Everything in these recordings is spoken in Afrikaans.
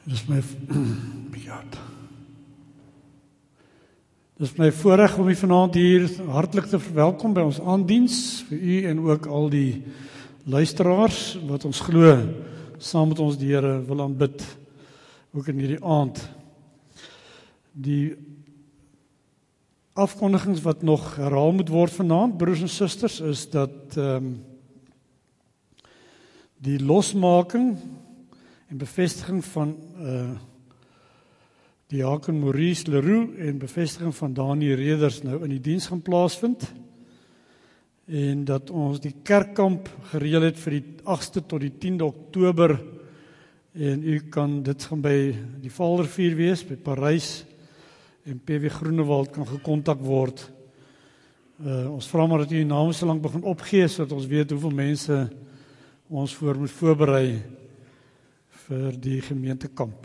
Dis my voorreg om u vanaand hier hartlik te verwelkom by ons aandiens, vir u en ook al die luisteraars wat ons glo saam met ons die Here wil aanbid, ook in hierdie aand. Die afkondigings wat nog herhaal moet word vanaand, broers en susters, is dat die losmaking en bevestiging van diaken Maurice Leroux en bevestiging van Dani Reders nou in die diens gaan plaasvind, en dat ons die kerkkamp gereël het vir die 8ste tot die 10de Oktober, en u kan dit gaan by die Vaalrivier wees, by Parys, en PW Groenewald kan gekontak word. Ons vra maar dat u name so lank begin opgee, sodat ons weet hoeveel mense ons moet voorberei vir die gemeentekamp.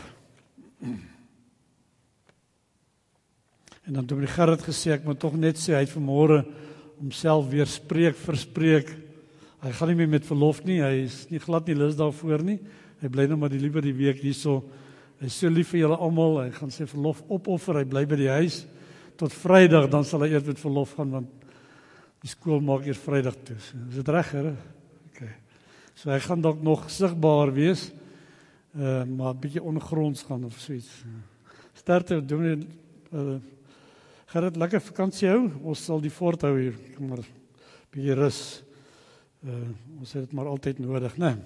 En dan Dominee Gerrit gesê, ek moet tog net sê, hy het vanmôre homself weer verspreek. Hy gaan nie meer met verlof nie, hy is nie glad nie lus daarvoor nie. Hy bly nou maar liever die week hierso. Hy is so lief vir julle almal, hy gaan sy verlof opoffer, hy bly by die huis tot Vrydag, dan sal hy eers met verlof gaan, want die skool maak eers Vrydag toe. Is dit reg, Here? Okay. So hy gaan dalk nog sigbaar wees, maar 'n bietjie ongronds gaan of so iets. Sterkte, Dominee Gerrit, lekker vakansie hou. Ons sal die fort hou hier. Kom maar 'n bietjie rus. Ons het dit maar altyd nodig, né?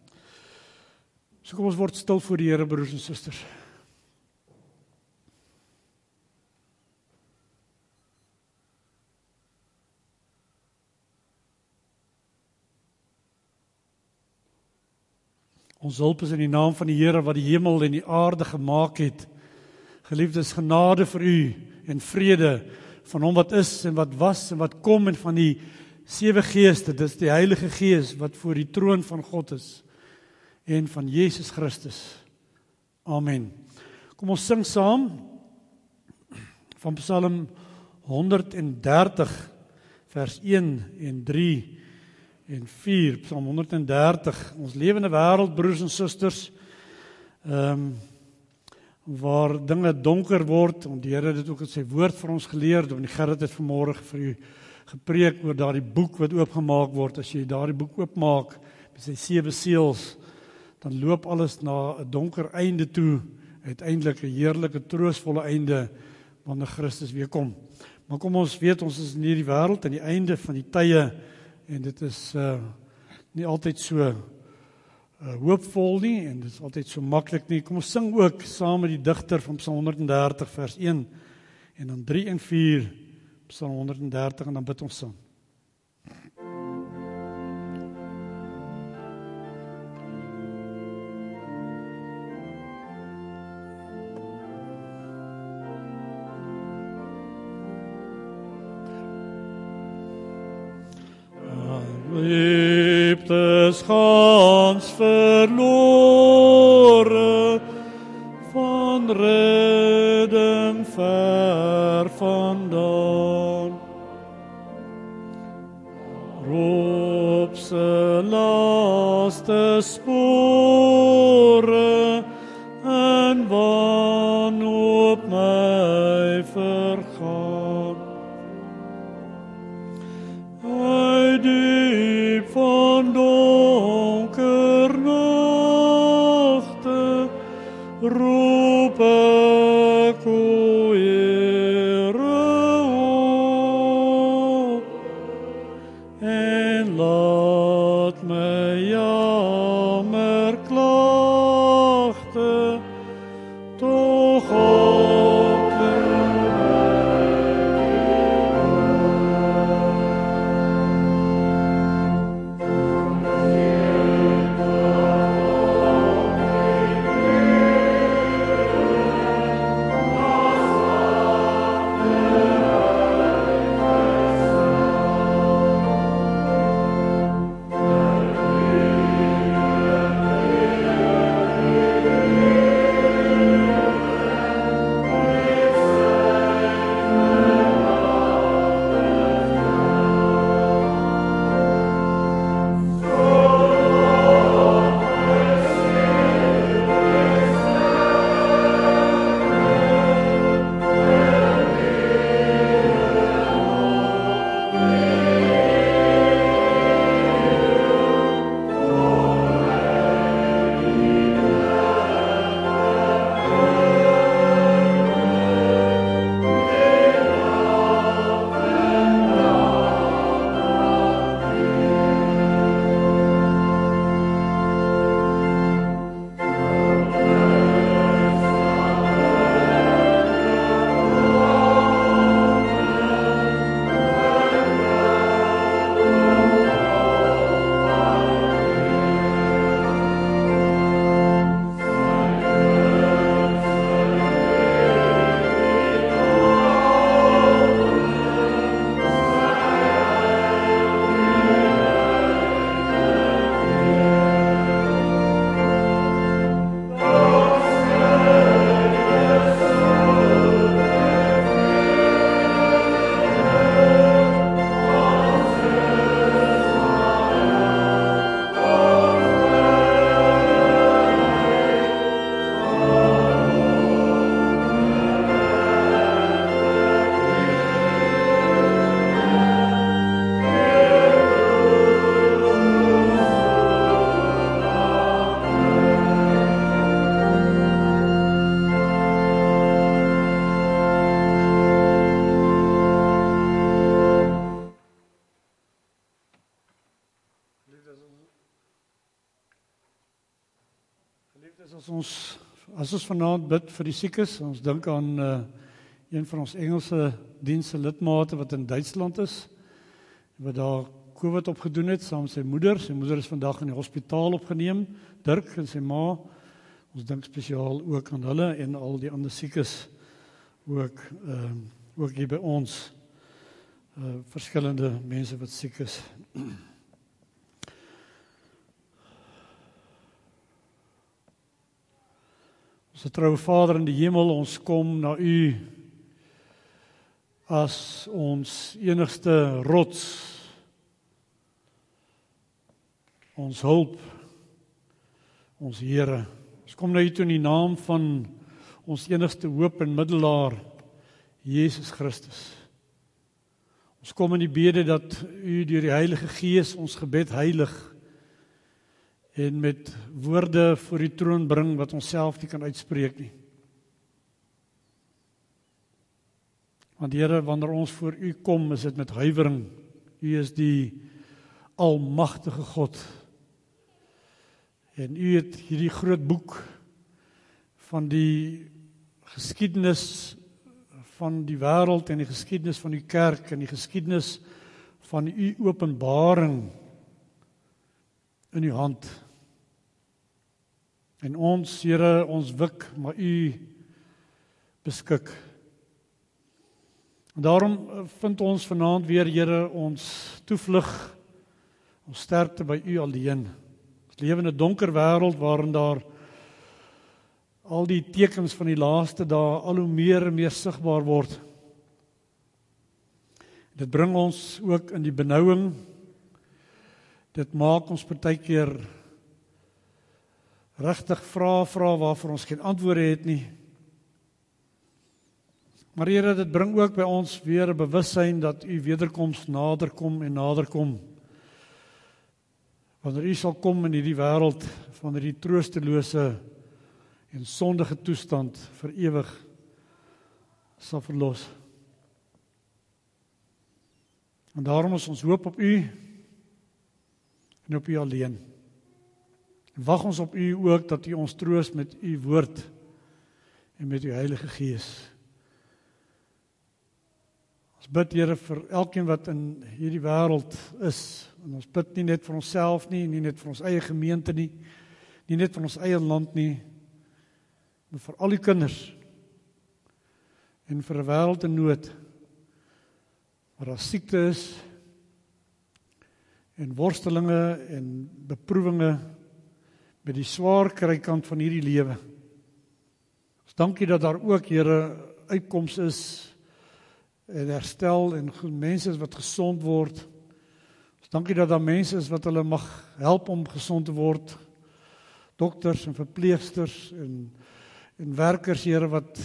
So kom ons word stil voor die Here, broers en susters. Ons hulp is in die naam van die Here wat die hemel en die aarde gemaak het. Geliefdes, genade vir u en vrede van hom wat is en wat was en wat kom, en van die 7 geeste, dit is die Heilige Gees wat voor die troon van God is, en van Jesus Christus. Amen. Kom ons sing saam van Psalm 130 vers 1 en 3 en 4, Psalm 130. Ons lewende wêreld, broers en susters, waar dinge donker word, en die Here het dit ook in sy woord vir ons geleer, en die Gerrit het vanmôre vir u gepreek oor daardie boek wat oopgemaak word. As jy daardie boek oopmaak met sy 7 seels, dan loop alles na 'n donker einde toe, uiteindelik 'n heerlike, troostvolle einde, wanneer Christus weer kom. Maar kom ons weet, ons is in hierdie wêreld aan die einde van die tye, en dit is nie altyd so hoopvol nie, en dit is altyd so maklik nie. Kom ons sing ook saam met die digter van Psalm 130 vers 1, en dan 3 en 4, Psalm 130, en dan bid ons saam. Liefdes gans verlore, van redding ver vandaan. Roep se laaste spore, en wanhoop my vergaan. Uit diep van donker nagte, roep ek o Here op, en laat my jammer klagte tog Geliefdes, as ons vanaand bid vir die siekes, ons dink aan een van ons Engelse dienste lidmate wat in Duitsland is, wat daar COVID opgedoen het saam met sy moeder. Sy moeder is vandag in die hospitaal opgeneem, Dirk en sy ma. Ons dink spesiaal ook aan hulle en al die ander siekes ook hier by ons. Verskillende mense wat siek is. Ons troue Vader in die hemel, ons kom na U as ons enigste rots, ons hulp, ons Here. Ons kom na U toe in die naam van ons enigste hoop en middelaar, Jesus Christus. Ons kom in die bede dat U deur die Heilige Gees ons gebed heilig en met woorde voor die troon bring wat ons self nie kan uitspreek nie. Want Here, wanneer ons voor U kom, is dit met huiwering. U is die almagtige God. En U het hierdie groot boek van die geskiedenis van die wêreld en die geskiedenis van U kerk en die geskiedenis van U openbaring in U hand. En ons, Here, ons wik, maar U beskik. En daarom vind ons vanaand weer, Here, ons toevlug, ons sterkte by U alleen. Ons lewe in 'n donker wêreld waarin daar al die tekens van die laaste dae al hoe meer en meer sigbaar word. Dit bring ons ook in die benouing. Dit maak ons partykeer regtig vra waarvoor ons geen antwoorde het nie. Maar Here, dit bring ook by ons weer 'n bewussyn dat U wederkoms nader kom en nader kom. Wanneer U sal kom in hierdie wêreld van hierdie troostelose en sondige toestand vir ewig sal verlos. En daarom is ons hoop op U en op U alleen. Wag ons op U ook dat U ons troos met U woord en met U Heilige Gees. Ons bid, Here, vir elkeen wat in hierdie wêreld is. En ons bid nie net vir onsself nie net vir ons eie gemeente nie net vir ons eie land nie, maar vir al die kinders en vir 'n wêreld in nood waar daar siekte is en worstelinge en beproewinge met die swaar krykant van hierdie lewe. Ons dankie dat daar ook, Here, uitkoms is en herstel en mense is wat gesond word. Ons dankie dat daar mense is wat hulle mag help om gesond te word. Dokters en verpleegsters en werkers, Here, wat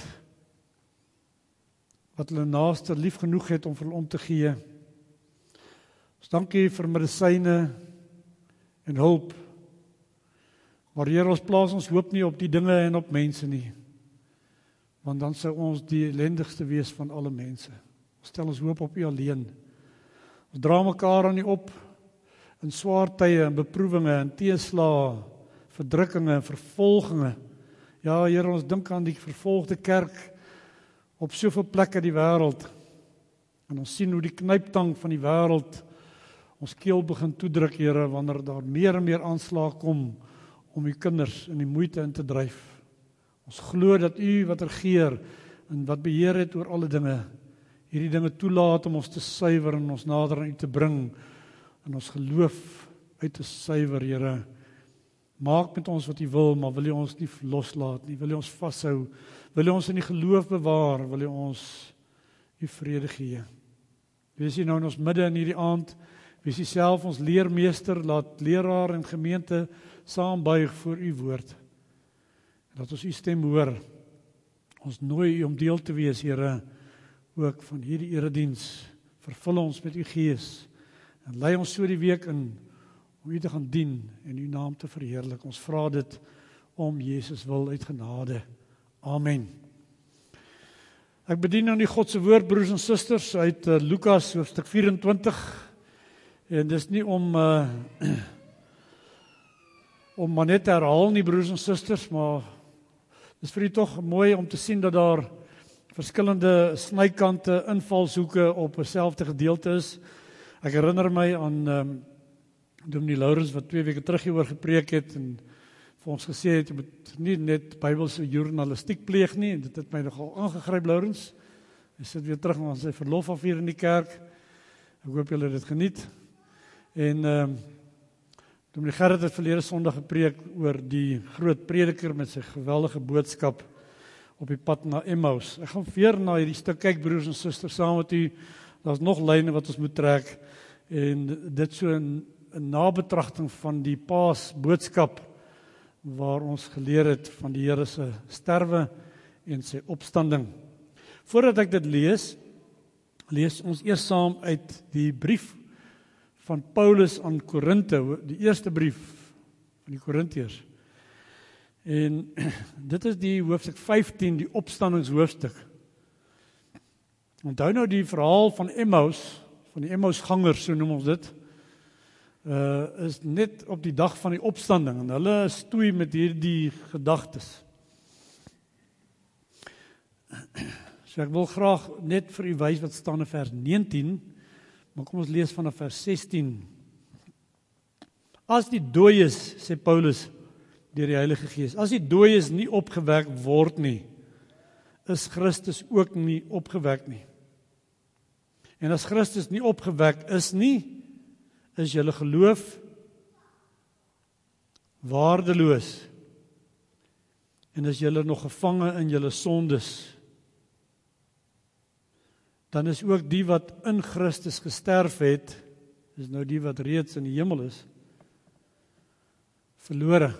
hulle naaste lief genoeg het om vir hulle om te gee. Ons dankie vir medisyne en hulp. Maar Here, ons plaas ons hoop nie op die dinge en op mense nie. Want dan sou ons die ellendigste wees van alle mense. Ons stel ons hoop op U alleen. Ons dra mekaar aan U op in swaar tye en beproewinge en teëslae, verdrukkinge en vervolginge. Ja, Here, ons dink aan die vervolgde kerk op soveel plekke in die wêreld. En ons sien hoe die knyptang van die wêreld ons keel begin toedruk, Here, wanneer daar meer en meer aanslae kom om U kinders in die moeite in te dryf. Ons glo dat U wat regeer en wat beheer het oor alle dinge, hierdie dinge toelaat om ons te suiwer en ons nader aan U te bring en ons geloof uit te suiwer, Here. Maak met ons wat U wil, maar wil U ons nie loslaat nie, wil U ons vashou, wil U ons in die geloof bewaar, wil U ons U vrede gee. Wees U nou in ons midde in hierdie aand, wees U self ons leermeester, laat leraar en gemeente saam buig voor U woord. Dat ons U stem hoor, ons nooi U om deel te wees, Here, ook van hierdie erediens. Vervul ons met U Gees en lei ons so die week in om U te gaan dien en U naam te verheerlik. Ons vra dit om Jesus wil uit genade. Amen. Ek bedien aan die God se woord, broers en susters, uit Lukas hoofstuk 24. En dis nie om om maar net te herhaal nie, broers en susters, maar dis vir u tog mooi om te sien dat daar verskillende snykante, invalshoeke op 'n selfde gedeelte is. Ek herinner my aan Dominee Lourens wat 2 weke terug hieroor gepreek het en vir ons gesê het, jy moet nie net Bybelse journalistiek pleeg nie, en dit het my nogal aangegryp, Lourens. Hy sit weer terug aan sy verlof af hier in die kerk. Ek hoop julle het dit geniet. En Dominee Gerrit het verlede Sondag gepreek oor die groot prediker met sy geweldige boodskap op die pad na Emmaus. Ek gaan weer na hierdie stuk kyk, broers en susters, saam met u. Daar's nog lyne wat ons moet trek, en dit so 'n nabetragting van die Paas boodskap, waar ons geleer het van die Here se sterwe en sy opstanding. Voordat ek dit lees ons eers saam uit die brief van Paulus aan Korinte, die eerste brief van die Korintiërs. En dit is die hoofstuk 15, die opstandingshoofstuk. Onthou nou die verhaal van Emmaus, van die Emmausgangers, so noem ons dit, is net op die dag van die opstanding, en hulle stoei met hierdie gedagtes. So ek wil graag net vir u wys wat staan in vers 19, maar kom ons lees vanaf vers 16. As die dooies, sê Paulus, deur die Heilige Gees, as die dooies nie opgewek word nie, is Christus ook nie opgewek nie. En as Christus nie opgewek is nie, is julle geloof waardeloos, en is julle nog gevange in julle sondes. Dan is ook die wat in Christus gesterf het, is nou die wat reeds in die hemel is, verlore.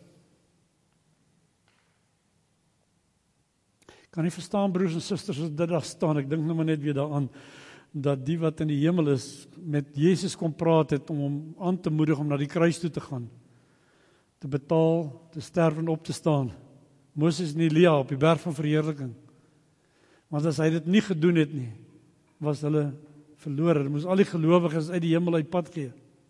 Kan nie verstaan, broers en susters, as dit daar staan, ek dink nou maar net weer daaraan, dat die wat in die hemel is, met Jesus kom praat het, om hom aan te moedig om na die kruis toe te gaan, te betaal, te sterf en op te staan. Moses en Elia op die berg van verheerliking. Want as hy dit nie gedoen het nie, was hulle verlore. Hulle moes al die gelowiges uit die hemel uit pad gee.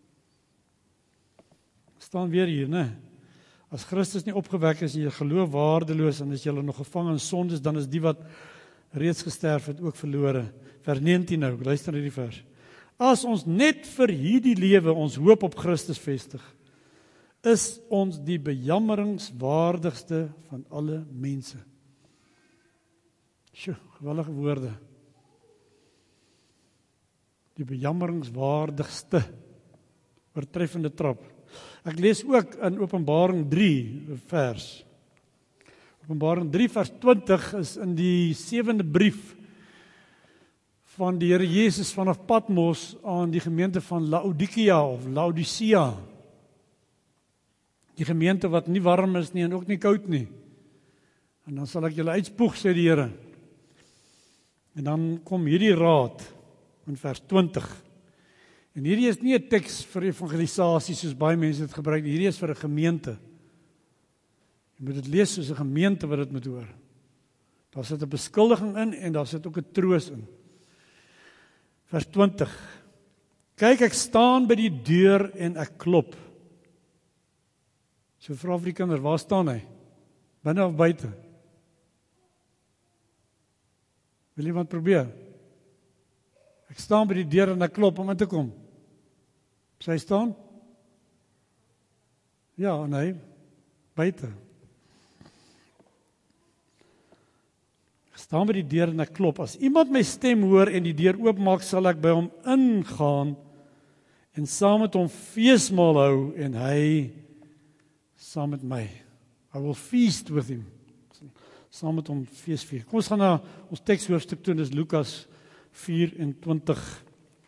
Staan weer hier, né? As Christus nie opgewek is en jy geloof waardeloos, en is jy nog gevange in sondes, dan is die wat reeds gesterf het ook verlore. Vers 19 nou, luister na die vers. As ons net vir hierdie lewe ons hoop op Christus vestig, is ons die bejammeringswaardigste van alle mense. Sjoe, geweldige woorde. Die bejammeringswaardigste, oortreffende trap. Ek lees ook in Openbaring 3 vers. Openbaring 3 vers 20 is in die 7de brief van die Here Jesus vanaf Patmos aan die gemeente van Laodicea of Laodicea. Die gemeente wat nie warm is nie en ook nie koud nie. En dan sal ek julle uitspoeg, sê die Here. En dan kom hierdie raad in vers 20. En hierdie is nie 'n teks vir evangelisasie soos baie mense dit gebruik nie. Hierdie is vir 'n gemeente. Jy moet dit lees soos 'n gemeente wat dit moet hoor. Daar sit 'n beskuldiging in en daar sit ook 'n troos in. Vers 20. Kyk, ek staan by die deur en ek klop. So vra vir die kinders, waar staan hy? Binne of buite? Wil iemand probeer? Ek staan by die deur en ek klop om in te kom. Sy staan? Ja, nee, buite. Ek staan by die deur en ek klop. As iemand my stem hoor en die deur oopmaak, sal ek by hom ingaan en saam met hom feesmaal hou en hy saam met my. I will feast with him. Saam met hom feesvier. Kom ons gaan na ons tekshoofstuk toe, dis Lukas 24.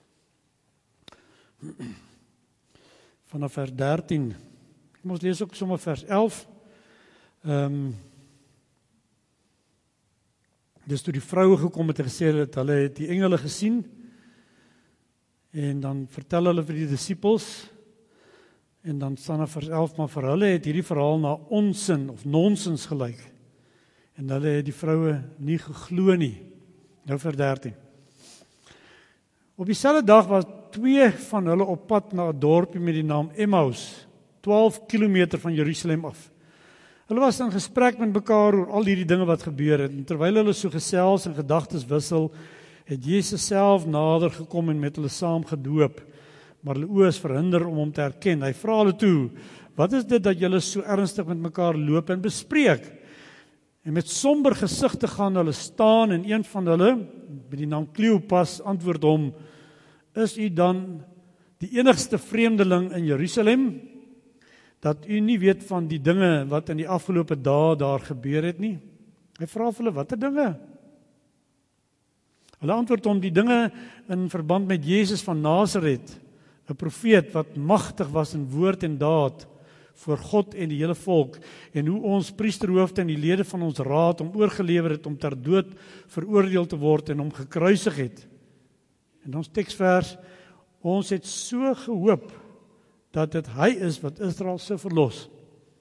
Vanaf vers 13. Kom ons lees ook sommer vers 11. Dis toe die vroue gekom het en gesê dat hulle het die engele gesien. En dan vertel hulle vir die disippels. En dan staan daar vers 11, maar vir hulle het hierdie verhaal na onsin of nonsens gelyk. En hulle het die vroue nie geglo nie. Nou vers 13. Op dieselfde dag was 2 van hulle op pad na 'n dorpie met die naam Emmaus, 12 kilometer van Jerusalem af. Hulle was in gesprek met mekaar oor al hierdie dinge wat gebeur het. En terwyl hulle so gesels en gedagtes wissel, het Jesus self nader gekom en met hulle saam gedoop. Maar hulle oë is verhinder om hom te herken. Hy vra hulle toe: "Wat is dit dat julle so ernstig met mekaar loop en bespreek?" En met somber gesigte gaan hulle staan en een van hulle, met die naam Kleopas, antwoord hom: "Is u dan die enigste vreemdeling in Jerusalem, dat u nie weet van die dinge wat in die afgelope dae daar gebeur het nie?" Hy vra vir hulle: "Watter dinge?" Hulle antwoord hom: "Die dinge in verband met Jesus van Nasaret, 'n profeet wat magtig was in woord en daad voor God en die hele volk, en hoe ons priesterhoofde en die lede van ons raad hom oorgelewer het om ter dood veroordeel te word en hom gekruisig het." En ons teksvers: "Ons het so gehoop dat dit hy is wat Israel sou verlos."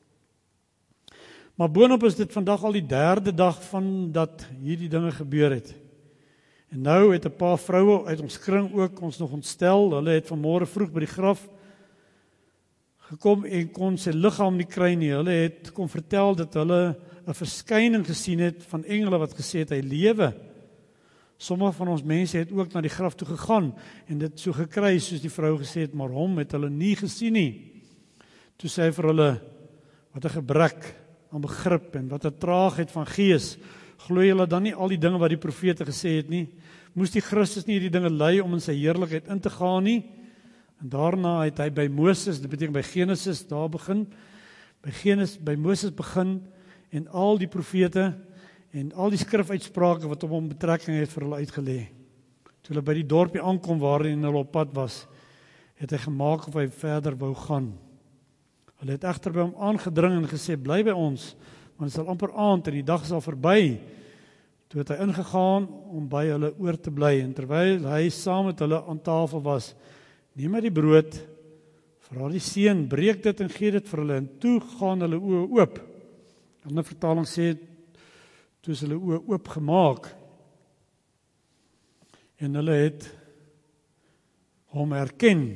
Maar boonop is dit vandag al die 3de dag van dat hierdie dinge gebeur het. En nou het 'n paar vroue uit ons kring ook ons nog ontstel. Hulle het vanmôre vroeg by die graf gekom en kon sy liggaam nie kry nie. Hulle het kom vertel dat hulle 'n verskyning gesien het van engele wat gesê het hy lewe. Sommige van ons mense het ook na die graf toe gegaan en dit so gekry soos die vrou gesê het, maar hom het hulle nie gesien nie. Toe sê hy vir hulle: "Wat 'n gebrek aan begrip en wat 'n traagheid van gees. Glo julle dan nie al die dinge wat die profete gesê het nie? Moes die Christus nie hierdie dinge ly om in sy heerlikheid in te gaan nie?" En daarna het hy by Moses, dit beteken by Genesis, daar begin, by Moses begin, en al die profete en al die skrifuitsprake wat op hom betrekking het vir hulle uitgelê. Toe hulle by die dorpie aankom waarin hulle op pad was, het hy gemaak of hy verder wou gaan. Hulle het egter by hom aangedring en gesê: "Bly by ons, want dit sal amper aand en die dag is al verby." Toe het hy ingegaan om by hulle oor te bly, en terwyl hy saam met hulle aan tafel was, neem hy die brood, vra die seun, breek dit en gee dit vir hulle, en toe gaan hulle oë oop. 'n Ander vertaling sê, toe is hulle oë oopgemaak, en hulle het hom herken,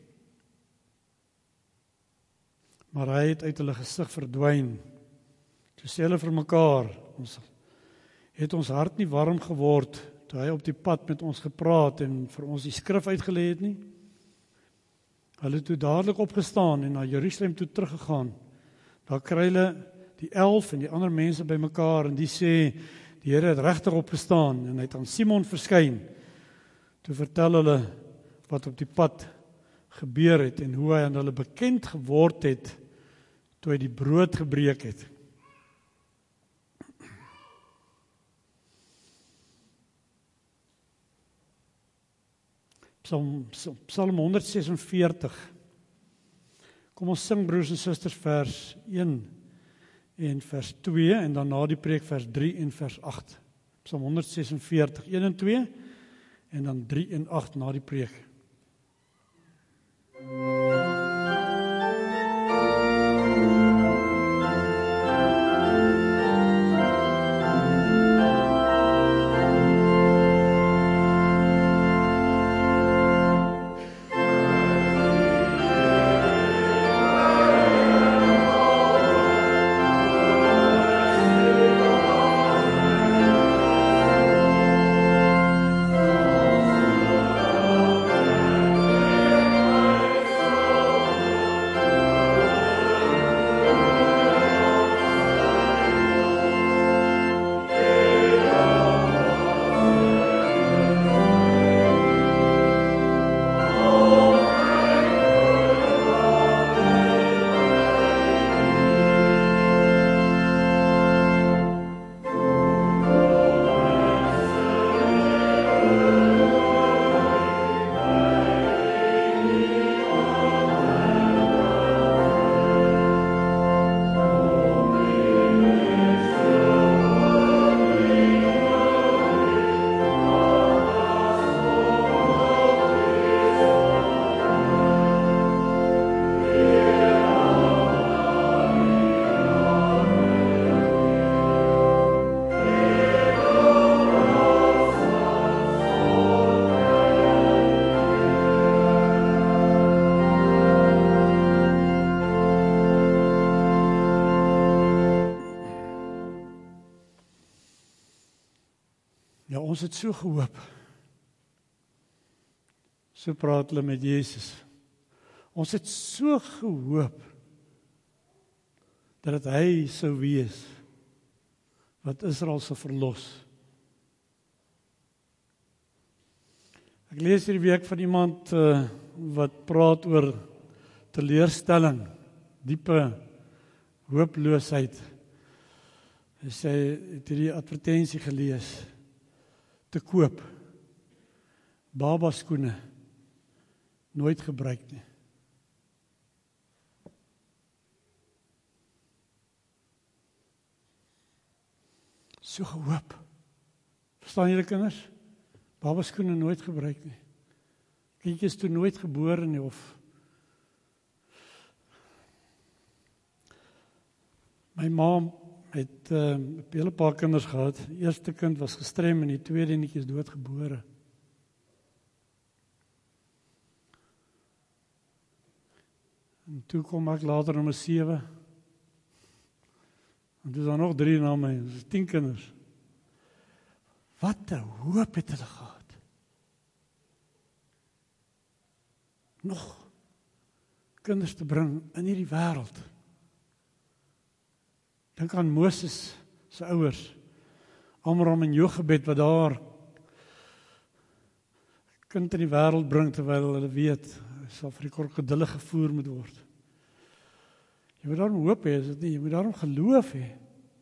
maar hy het uit hulle gesig verdwyn. Toe sê hulle vir mekaar: "Het ons hart nie warm geword toe hy op die pad met ons gepraat en vir ons die skrif uitgelê het nie?" Hulle het toe dadelik opgestaan en na Jerusalem toe teruggegaan. Daar kry hulle die 11 en die ander mense by mekaar, en die sê: "Die Here het regtig opgestaan en hy het aan Simon verskyn." Toe vertel hulle wat op die pad gebeur het en hoe hy aan hulle bekend geword het toe hy die brood gebreek het. Psalm 146. Kom ons sing, broers en susters, vers 1 en vers 2, en dan na die preek vers 3 en vers 8. Psalm 146, 1 en 2, en dan 3 en 8 na die preek. Ja, ons het so gehoop. So praat hulle met Jesus. Ons het so gehoop dat hy sou wees wat Israel sou verlos. Ek lees hierdie week van iemand wat praat oor teleurstelling, diepe hooploosheid. Hy sê, het hierdie advertensie gelees, te koop, babaskoene, nooit gebruik nie. So gehoop. Verstaan julle kinders? Babaskoene nooit gebruik nie. Kindjies toe nooit gebore nie of my ma het 'n hele paar kinders gehad. Die eerste kind was gestrem en die tweede netjie is doodgebore. En toe kom ek later nommer 7. En toe is daar nog 3 na my, dus 10 kinders. Wat 'n hoop het hulle gehad. Nog kinders te bring in hierdie wêreld. Dink aan Moses se ouers, Amram en Jochebed wat daar kind in die wêreld bring terwyl hulle weet hy sal vir die krokodille gevoer moet word. Jy moet daarom hoop hê, is dit nie? Jy moet daarom geloof hê.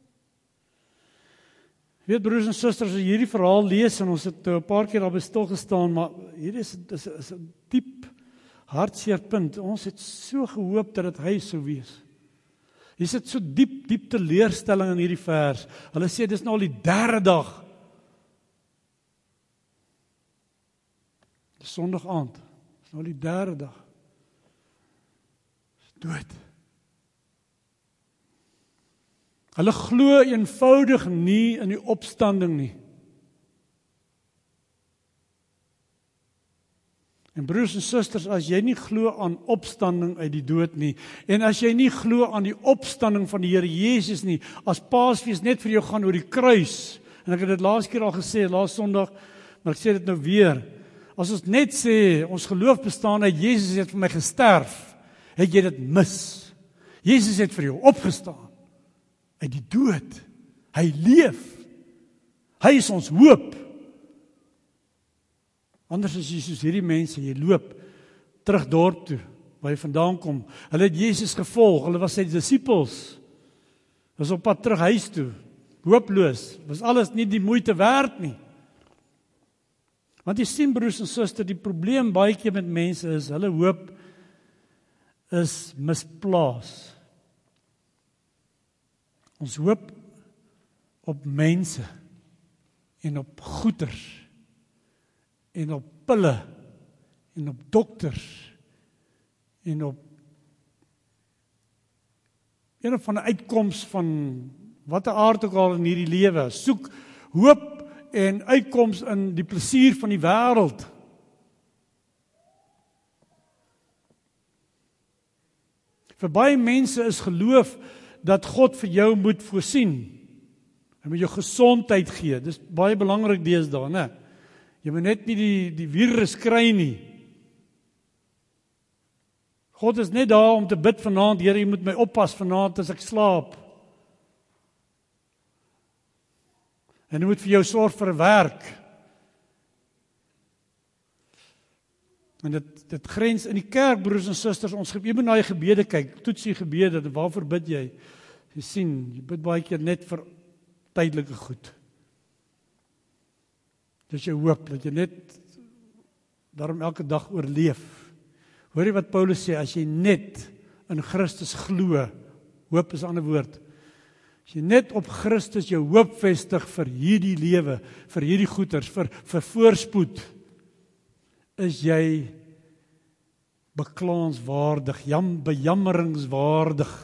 Weet broers en susters, as jy hierdie verhaal lees en ons het 'n paar keer daarby stil gestaan, maar hier is 'n diep hartseer punt. Ons het so gehoop dat dit hy sou wees. Hier sit so diep teleurstelling in hierdie vers. Hulle sê dis nou al die 3de dag. Dis Sondag aand. Dis nou al die 3de dag. Dis dood. Hulle glo eenvoudig nie in die opstanding nie. En broers en susters, as jy nie glo aan opstanding uit die dood nie, en as jy nie glo aan die opstanding van die Here Jesus nie, as Paasfees net vir jou gaan oor die kruis, en ek het dit laas keer al gesê, laas Sondag, maar ek sê dit nou weer, as ons net sê, ons geloof bestaan uit Jesus het vir my gesterf, het jy dit mis. Jesus het vir jou opgestaan. Uit die dood. Hy leef. Hy is ons hoop. Anders is jy soos hierdie mense, jy loop terug dorp toe, waar jy vandaan kom. Hulle het Jesus gevolg, hulle was sy disippels. Was op pad terug huis toe. Hooploos. Was alles nie die moeite werd nie. Want jy sien broers en susters, die probleem baie keer met mense is, hulle hoop is misplaas. Ons hoop op mense en op goeders en op pille en op dokters en op een of ander uitkoms van watter aard ook al in hierdie lewe. Soek hoop en uitkoms in die plesier van die wêreld. Vir baie mense is geloof dat God vir jou moet voorsien. Hy moet jou gesondheid gee. Dis baie belangrik deesdae, né? Jy moet net nie die virus kry nie. God is net daar om te bid vanaand, Here, jy moet my oppas vanaand as ek slaap. En hy moet vir jou sorg vir werk. En dit grens in die kerk, broers en susters, jy moet na die gebede kyk, toets die gebede, waarvoor bid jy? Jy sien, jy bid baie keer net vir tydelike goed. Dis jou hoop, dat jy net daarom elke dag oorleef. Hoor jy wat Paulus sê, as jy net in Christus glo, hoop is 'n ander woord, as jy net op Christus jou hoop vestig vir hierdie lewe, vir hierdie goeders, vir voorspoed, is jy beklaanswaardig, bejammeringswaardig.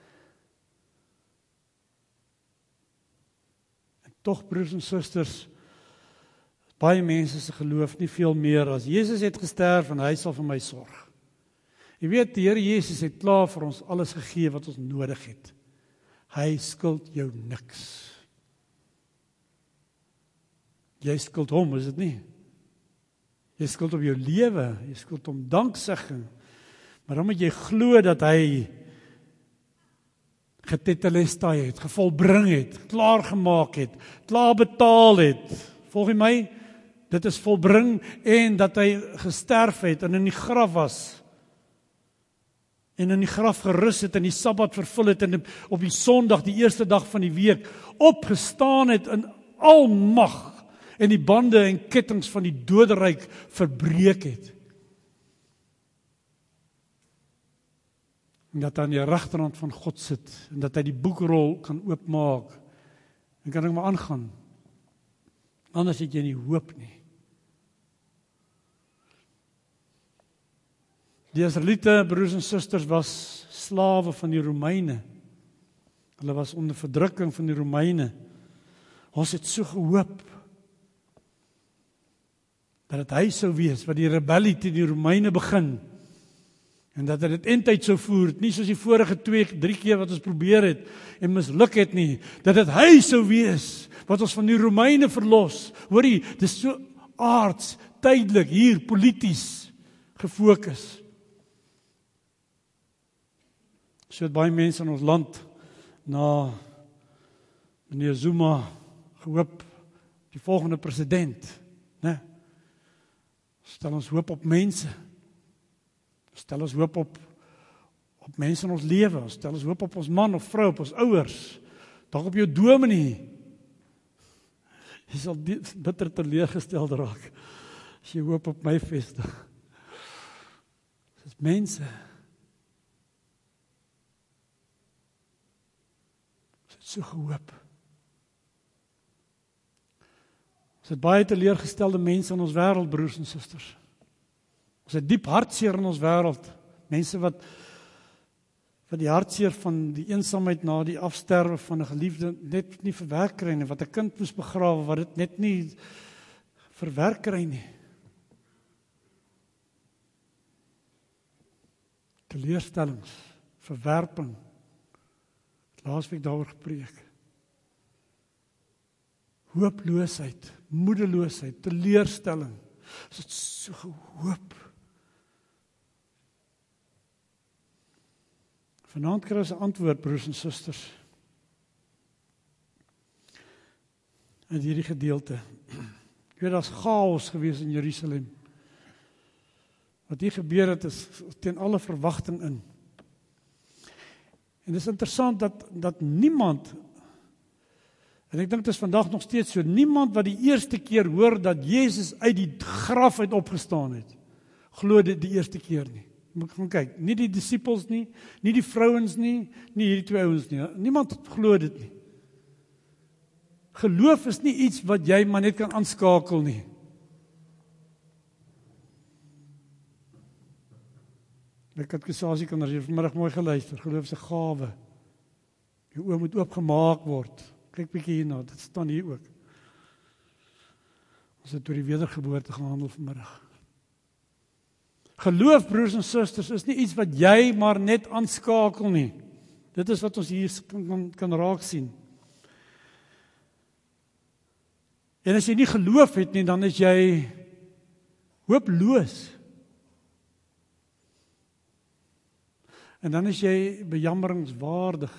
En tog, broers en susters, baie mense se geloof nie veel meer as Jesus het gesterf en hy sal vir my sorg. Jy weet, die Here Jesus het klaar vir ons alles gegee wat ons nodig het. Hy skuld jou niks. Jy skuld hom, is dit nie? Jy skuld op jou lewe, jy skuld hom danksegging. Maar dan moet jy glo dat hy getetelestai het, gevolbring het, klaargemaak het, klaar betaal het. Volg jy my? Dit is volbring en dat hy gesterf het en in die graf was. En in die graf gerus het en die Sabbat vervul het en op die Sondag, die eerste dag van die week, opgestaan het in almag en die bande en kettinge van die doderyk verbreek het. En dat hy aan die regterhand van God sit en dat hy die boekrol kan oopmaak. En kan ek maar aangaan. Anders het jy nie hoop nie. Die Israeliete, broers en susters, was slawe van die Romeine. Hulle was onder verdrukking van die Romeine. Ons het so gehoop dat dit hy sou wees wat die rebellie teen die Romeine begin en dat dit eindtyd sou voer, nie soos die vorige 2-3 keer wat ons probeer het en misluk het nie, dat dit hy sou wees wat ons van die Romeine verlos. Hoorie, dit is so aards, tydelik, hier, polities gefokus. So het baie mense in ons land na meneer Zuma gehoop, die volgende president, né? Stel ons hoop op mense. Stel ons hoop op mense in ons lewe. Stel ons hoop op ons man of vrou, op ons ouers. Dalk op jou dominee. Jy sal bitter teleurgesteld raak as jy hoop op my vestig. Dit is mense. Ons het so gehoop. Ons het baie teleurgestelde mense in ons wêreld, broers en susters. Ons het diep hartseer in ons wêreld. Mense wat die hartseer van die eensaamheid na die afsterwe van 'n geliefde net nie verwerk kry nie, wat 'n kind moes begrawe, wat dit net nie verwerk kry nie. Teleurstellings, verwerping. Laasweek daaroor gepreek. Hooploosheid, moedeloosheid, teleurstelling. Ons het so gehoop. Vanaand kry ons 'n antwoord, broers en susters. In hierdie gedeelte. Ek weet daar's chaos gewees in Jerusalem. Wat hier gebeur het is teen alle verwagting in. En dit is interessant dat niemand, en ek dink dit is vandag nog steeds so, niemand wat die eerste keer hoor dat Jezus uit die graf uit opgestaan het, glo dit die eerste keer nie. Moet gaan kyk, nie die disippels nie, nie die vrouens nie, nie hierdie 2 ouens nie. Niemand glo dit nie. Geloof is nie iets wat jy maar net kan aanskakel nie. Ek het gesasie kinders hier vanmiddag mooi geluister. Geloof is 'n gawe. Jou oë moet oopgemaak word. Kyk bietjie hierna, dit staan hier ook. Ons het oor die wedergeboorte gehandel vanmiddag. Geloof, broers en susters, is nie iets wat jy maar net aanskakel nie. Dit is wat ons hier kan raak sien. En as jy nie geloof het nie, dan is jy hooploos. En dan is jy bejammeringswaardig.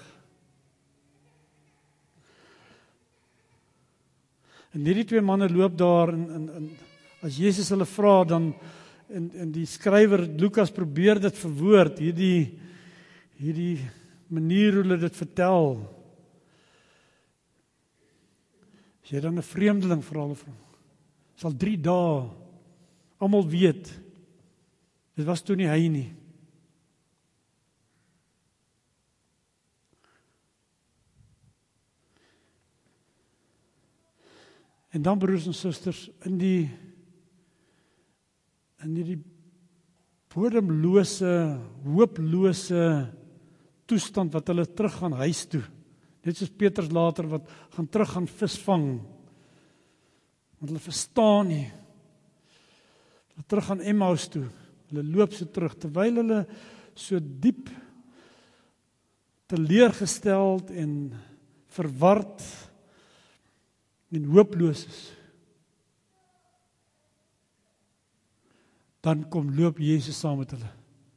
En hierdie 2 manne loop daar en as Jesus hulle vra, dan en die skrywer Lukas probeer dit verwoord, hierdie manier hoe hulle dit vertel. As jy dan 'n vreemdeling vra hulle van, sal 3 dae, almal weet, dit was toe nie hy nie. En dan, broers en susters, in die bodemlose, hooplose toestand wat hulle terug gaan huis toe. Net soos Petrus later wat gaan terug gaan visvang. Want hulle verstaan nie. Hulle terug gaan Emmaus toe. Hulle loop so terug, terwyl hulle so diep teleurgesteld en verward en hooploos is. dan kom loop Jesus saam met hulle.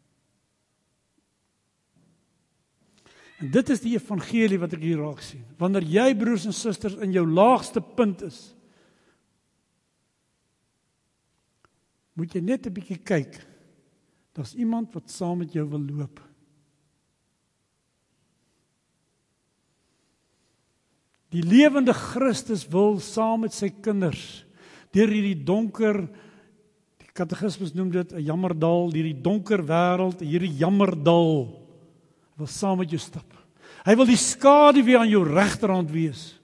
En dit is die evangelie wat ek hier raak sien. Wanneer jy, broers en susters, in jou laagste punt is, moet jy net 'n bietjie kyk. Daar's iemand wat saam met jou wil loop. Die lewende Christus wil saam met sy kinders deur hierdie donker, die katekismes noem dit 'n jammerdal, hierdie donker wêreld, hierdie jammerdal, hy wil saam met jou stap. Hy wil die skaduwee aan jou regterhand wees.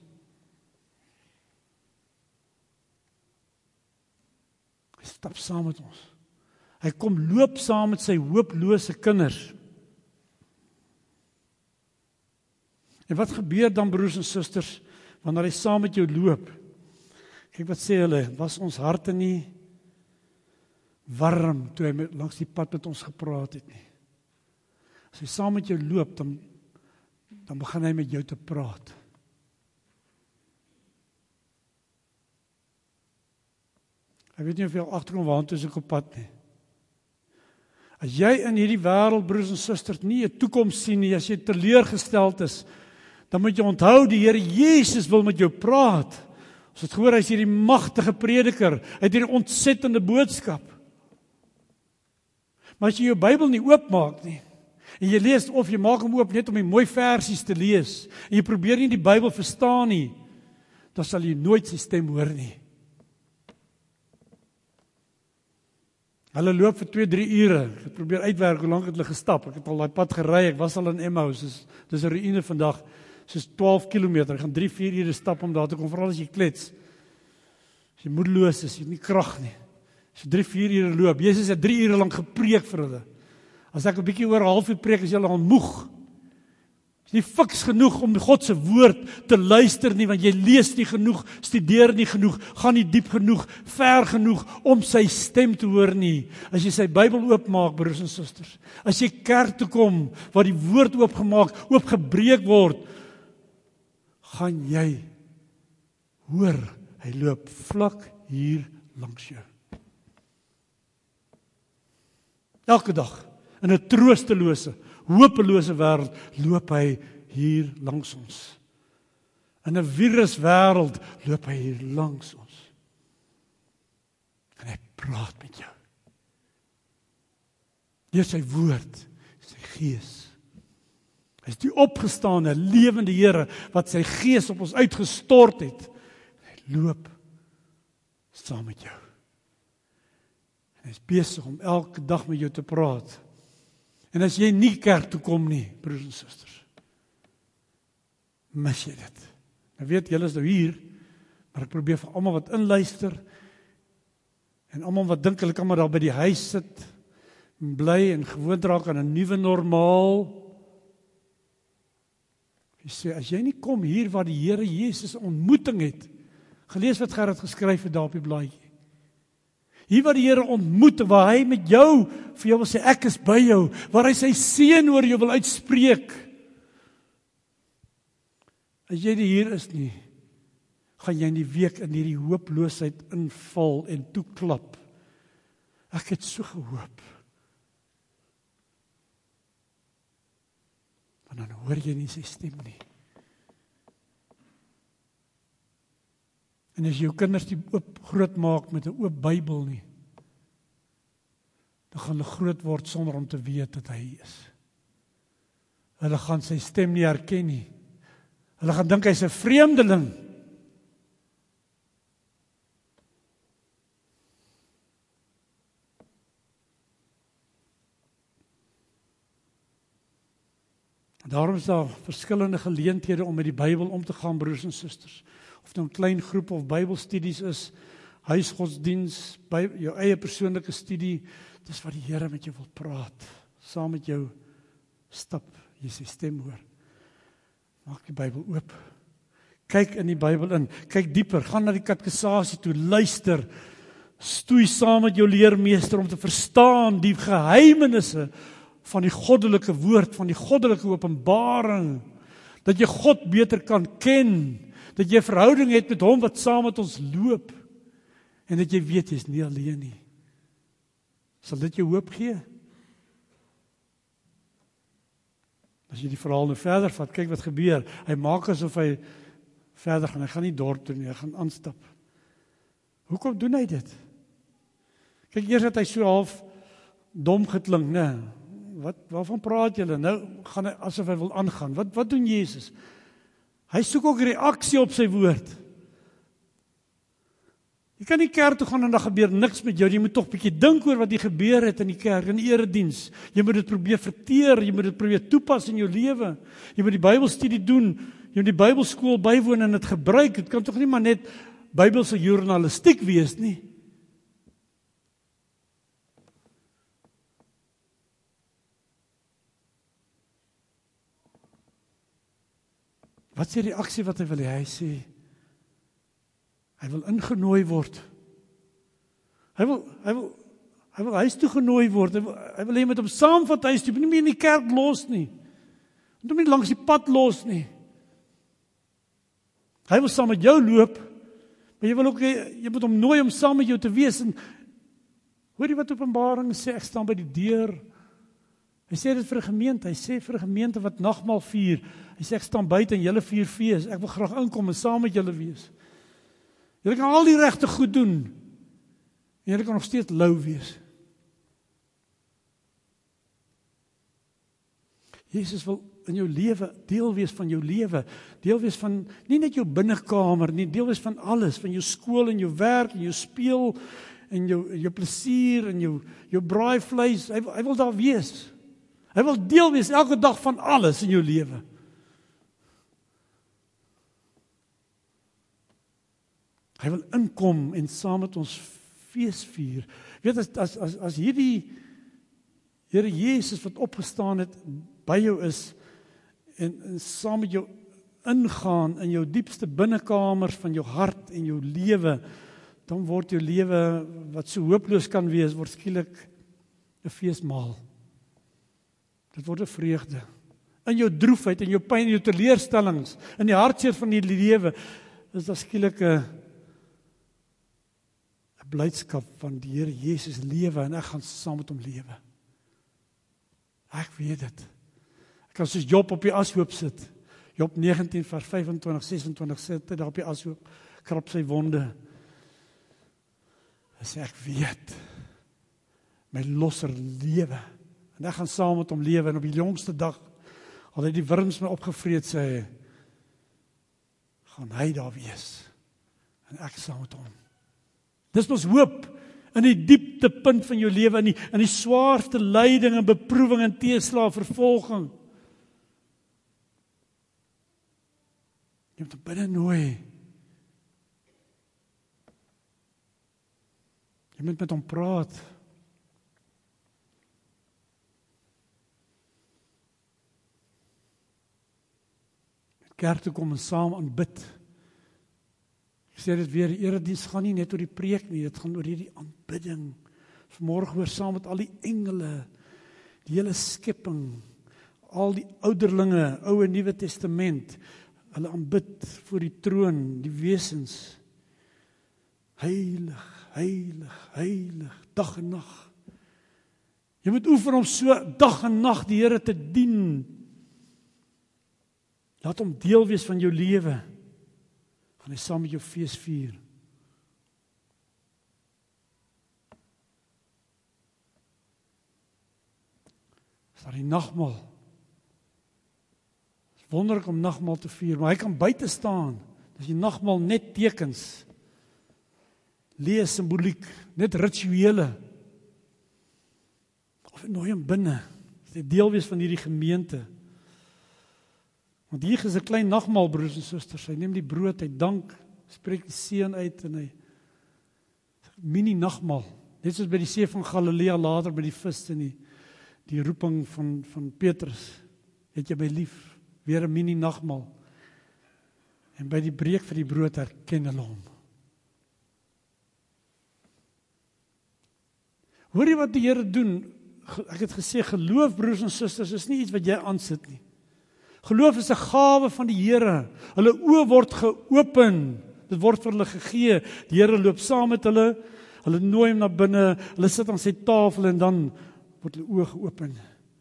Hy stap saam met ons. Hy kom loop saam met sy hooplose kinders. En wat gebeur dan, broers en susters, wanneer hy saam met jou loop? Kyk wat sê hulle, was ons harte nie warm toe hy langs die pad met ons gepraat het nie. As hy saam met jou loop, dan begin hy met jou te praat. Ek weet nie of jy al agterkom waartoe is ek op pad nie. As jy in hierdie wêreld, broers en susters, nie 'n toekoms sien nie, as jy teleurgesteld is, dan moet jy onthou, die Here Jesus wil met jou praat. Ons het gehoor, hy is hierdie magtige prediker, hy het hierdie ontsettende boodskap. Maar as jy jou Bybel nie oopmaak nie, en jy lees, of jy maak hom oop net om die mooi versies te lees, en jy probeer nie die Bybel verstaan nie, dan sal jy nooit sy stem hoor nie. Hulle loop vir 2-3 ure, ek het probeer uitwerk hoe lank het hulle gestap, ek het al daai pad gery, ek was al in Emmaus, dis 'n reünie vandag, soos 12 kilometer, ek gaan 3-4 ure stap om daar te kom, veral as jy klets, as jy moedeloos is, jy het nie krag nie, as jy 3-4 ure loop, Jesus het 3 ure lang gepreek vir hulle, as ek 'n bietjie oor 'n halfuur preek, is julle al moeg, is nie fiks genoeg om God se woord te luister nie, want jy lees nie genoeg, studeer nie genoeg, gaan nie diep genoeg, ver genoeg, om sy stem te hoor nie, as jy sy Bybel oopmaak, broers en susters, as jy kerk toe kom, waar die woord oopgebreek word, gaan jy hoor, hy loop vlak hier langs jou. Elke dag, in 'n troostelose, hopelose wêreld, loop hy hier langs ons. In 'n viruswêreld, loop hy hier langs ons. En hy praat met jou. Deur sy woord, sy gees. Hy is die opgestaane, lewende Here, wat sy gees op ons uitgestort het. Hy loop saam met jou. En hy is besig om elke dag met jou te praat. En as jy nie kerk toe kom nie, broers en susters, mis jy dit. Ek weet, julle is nou hier, maar ek probeer vir almal wat inluister, en almal wat dink hulle kan maar daar by die huis sit, en bly en gewoond raak aan 'n nuwe normaal. Hy sê, as jy nie kom hier waar die Here Jesus 'n ontmoeting het, gelees wat Gerard geskryf het daar op die blaadjie. Hier waar die Here ontmoet, waar hy met jou, vir jou wil sê, ek is by jou, waar hy sy seën oor jou wil uitspreek. As jy nie hier is nie, gaan jy in die week in hierdie hooploosheid inval en toeklap. Ek het so gehoop. En dan hoor jy nie sy stem nie. En as jy jou kinders die groot maak met 'n oop Bybel nie, dan gaan hulle groot word sonder om te weet dat hy is. Hulle gaan sy stem nie herken nie. Hulle gaan dink hy's 'n vreemdeling. Daarom is daar verskillende geleenthede om met die Bybel om te gaan, broers en susters. Of nou 'n klein groep of Bybelstudies is, huisgodsdiens, by jou eie persoonlike studie, dis wat die Here met jou wil praat, saam met jou stap, jy sy stem hoor. Maak die Bybel oop. Kyk in die Bybel in, kyk dieper, gaan na die katekisasie toe, luister, stoei saam met jou leermeester om te verstaan die geheimenisse van die goddelike woord, van die goddelike openbaring, dat jy God beter kan ken, dat jy 'n verhouding het met hom wat saam met ons loop, en dat jy weet jy is nie alleen nie. Sal dit jou hoop gee? As jy die verhaal nou verder vat, kyk wat gebeur. Hy maak asof hy verder gaan. Hy gaan nie dorp toe nie, hy gaan aanstap. Hoekom doen hy dit? Kyk, eers het hy so half dom geklink, né? Waarvan praat julle? Nou gaan hy asof hy wil aangaan. Wat doen Jesus? Hy soek ook reaksie op sy woord. Jy kan nie kerk toe gaan en daar gebeur niks met jou. Jy moet tog 'n bietjie dink oor wat hier gebeur het in die kerk, in die erediens. Jy moet dit probeer verteer, jy moet dit probeer toepas in jou lewe. Jy moet die Bybelstudie doen, jy moet die Bybelskool bywoon en dit gebruik. Dit kan tog nie maar net Bybelse journalistiek wees nie. Wat is die reaksie wat hy wil hê? Hy sê, hy wil ingenooi word. Hy wil huis toe genooi word. Hy wil hê met hom saamvat huis toe. Jy moet nie meer in die kerk los nie. Jy moet hom nie langs die pad los nie. Hy wil saam met jou loop, maar jy wil ook jy moet hom nooi om saam met jou te wees. En hoor jy wat Openbaring sê? Ek staan by die deur. Hy sê dit vir 'n gemeente. Hy sê vir 'n gemeente wat nagmaal vier. Hy sê ek staan buite en julle vier fees. Ek wil graag inkom en saam met julle wees. Julle kan al die regte goed doen. En julle kan nog steeds lou wees. Jesus wil in jou lewe deel wees van jou lewe. Deel wees van nie net jou binnekamer nie, deel wees van alles, van jou skool en jou werk en jou speel en jou plesier en jou braaivleis. Hy wil daar wees. Hy wil deel wees elke dag van alles in jou lewe. Hy wil inkom en saam met ons fees vier. Weet as hierdie Here Jesus wat opgestaan het by jou is en saam met jou ingaan in jou diepste binnekamers van jou hart en jou lewe, dan word jou lewe wat so hooploos kan wees, word skielik 'n feesmaal. Dit word 'n vreugde. In jou droefheid, in jou pyn, in jou teleurstellings, in die hartseer van die lewe, is daar skielik 'n blydskap van die Here Jesus lewe en ek gaan saam met hom lewe. Ek weet dit. Ek kan soos Job op die ashoop sit. Job 19 vers 25, 26 sit hy daar op die ashoop, krap sy wonde. Hy sê ek weet my losser lewe en ek gaan saam met hom lewe en op die jongste dag al het die wurms my opgevreet sê hy, gaan hy daar wees en ek saam met hom. Dis ons hoop in die dieptepunt van jou lewe, in die swaarste lyding en beproewing en teeslae, vervolging. Jy moet hom binne nooi. Jy moet met hom praat. Met kerk toe kom en saam aanbid. Ek sê dit weer, die erediens gaan nie net oor die preek nie, dit gaan oor hierdie aanbidding. Vanmôre hoor saam met al die engele, die hele skepping, al die ouderlinge, Ou en Nuwe Testament, hulle aanbid voor die troon, die wesens. Heilig, heilig, heilig, dag en nag. Jy moet oefen om so dag en nag die Here te dien. Laat hom deel wees van jou lewe. Gaan hy saam met jou fees vier. Is daar die nagmaal? Dit is wonderlik om nagmaal te vier, maar hy kan buite staan. Dis die nagmaal net tekens. Lees simboliek, net rituele. Of nooi hom binne. Dis deel wees van hierdie gemeente. Want hier is 'n klein nagmaal, broers en susters. Hy neem die brood, hy dank, spreek die seën uit en hy mini nagmaal. Net soos by die see van Galilea later by die vis en die roeping van Petrus. Het jy my lief? Weer 'n mini nagmaal. En by die breek van die brood herken hulle hom. Hoor jy wat die Here doen? Ek het gesê, geloof, broers en susters, is nie iets wat jy aansit nie. Geloof is 'n gawe van die Here. Hulle oë word geopen. Dit word vir hulle gegee. Die Here loop saam met hulle Hulle nooi hom na binne, hulle sit aan sy tafel en dan word hulle oë geopen.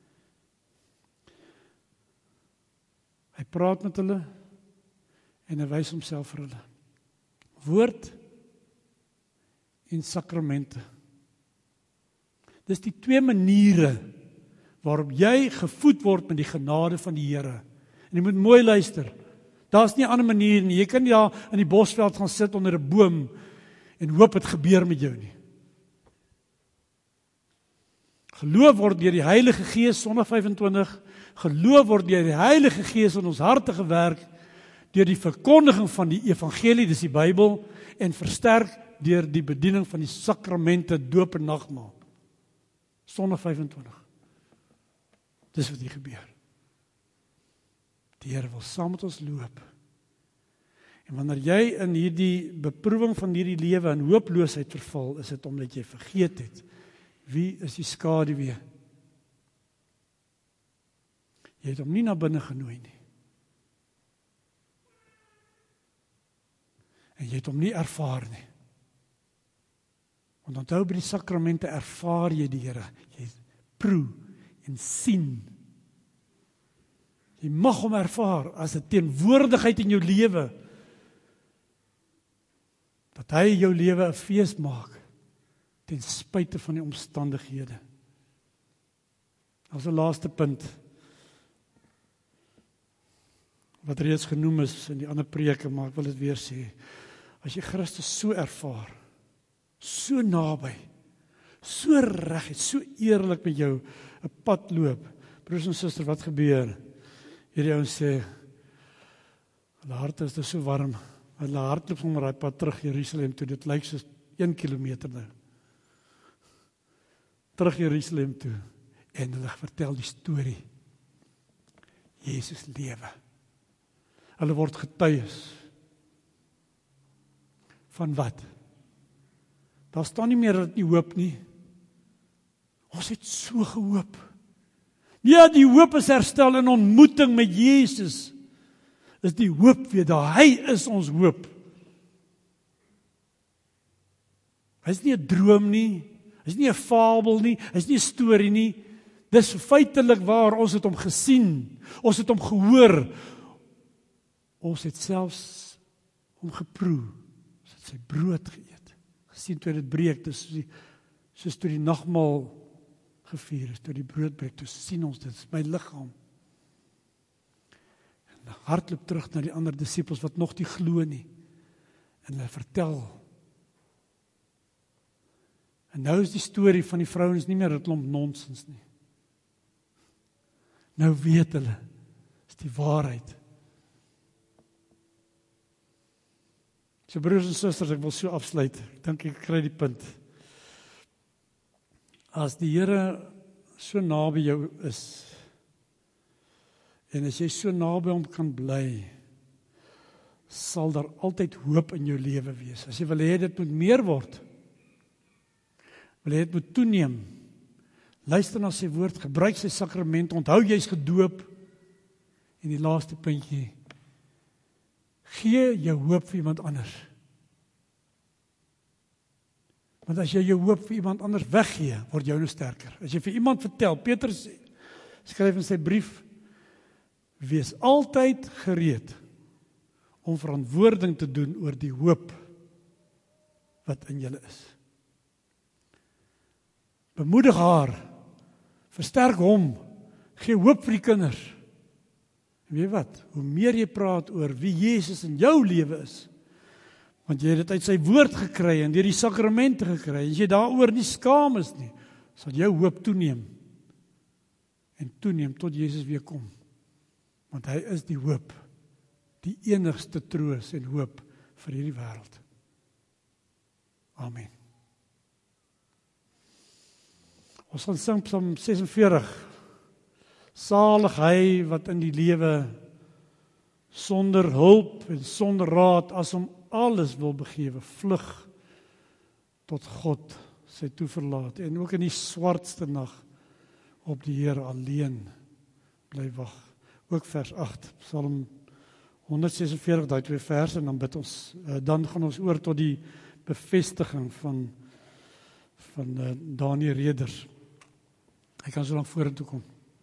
Hy praat met hulle en hy wys homself vir hulle. Woord en sakramente. Dis die twee maniere waarop jy gevoed word met die genade van die Here. En jy moet mooi luister. Daar's nie 'n ander manier nie. Jy kan nie daar in die bosveld gaan sit onder 'n boom en hoop dit gebeur met jou nie. Geloof word deur die Heilige Gees, Sondag 25, geloof word deur die Heilige Gees in ons harte gewerk, deur die verkondiging van die evangelie, dis die Bybel, en versterk deur die bediening van die sakramente, doop en nagmaal. Sondag 25. Dis wat hier gebeur. Die Here wil saam met ons loop. En wanneer jy in hierdie beproewing van hierdie lewe in hooploosheid verval, is dit omdat jy vergeet het, wie is die skaduwee? Jy het hom nie na binne genooi nie. En jy het hom nie ervaar nie. Want onthou, by die sakramente ervaar jy die Here. Jy proe en sien. Jy mag hom ervaar as 'n teenwoordigheid in jou lewe. Dat hy jou lewe 'n fees maak, ten spyte van die omstandighede. As 'n laaste punt, wat reeds genoem is in die ander preke, maar ek wil dit weer sê. As jy Christus so ervaar, so naby, so reg, so eerlik met jou 'n pad loop. Broers en susters, wat gebeur? Hierdie ouens sê, hulle harte is so warm, hulle hardloop sommer daai pad terug Jerusalem toe, dit lyk soos 1 kilometer nou. Terug Jerusalem toe, en hulle vertel die storie. Jesus lewe. Hulle word getuies. Van wat? Daar staan nie meer dat nie hoop nie. Ons het so gehoop. Ja, die hoop is herstel in ontmoeting met Jesus. Is die hoop weer daar. Hy is ons hoop. Hy is nie 'n droom nie. Hy is nie 'n fabel nie. Hy is nie 'n storie nie. Dis feitelik waar. Ons het hom gesien. Ons het hom gehoor. Ons het selfs hom geproe. Ons het sy brood geëet. Gesien toe dit breek. Dis soos toe die nagmaal gevier is, toe die brood breek, toe sien ons dit is my liggaam. En hardloop terug na die ander disippels wat nog nie glo nie. En hulle vertel. En nou is die storie van die vrouens nie meer 'n klomp nonsens nie. Nou weet hulle, is die waarheid. So broers en susters, ek wil so afsluit. Ek dink ek kry die punt. As die Here so naby jou is, en as jy so naby hom kan bly, sal daar altyd hoop in jou lewe wees. As jy wil hê dit moet meer word, wil hê dit moet toeneem, luister na sy woord, gebruik sy sakrament, onthou jy's gedoop, en die laaste puntjie, gee jou hoop vir iemand anders. Want as jy jou hoop vir iemand anders weggee, word jy nou sterker. As jy vir iemand vertel, Petrus skryf in sy brief, wees altyd gereed om verantwoording te doen oor die hoop wat in julle is. Bemoedig haar, versterk hom, gee hoop vir die kinders. En weet wat, hoe meer jy praat oor wie Jesus in jou lewe is, want jy het dit uit sy woord gekry en deur die sakramente gekry, as jy daaroor nie skaam is nie, sal jou hoop toeneem en toeneem tot Jesus weer kom. Want hy is die hoop, die enigste troos en hoop vir hierdie wêreld. Amen. Ons gaan sing Psalm 46. Salig hy wat in die lewe sonder hulp en sonder raad as hom alles wil begewe, vlug tot God sy toeverlaat en ook in die swartste nag op die Here alleen bly wag. Ook vers 8, Psalm 146, daai 2 verse, en dan bid ons, dan gaan ons oor tot die bevestiging van van Dani Reders. Hy kan so lank vorentoe kom.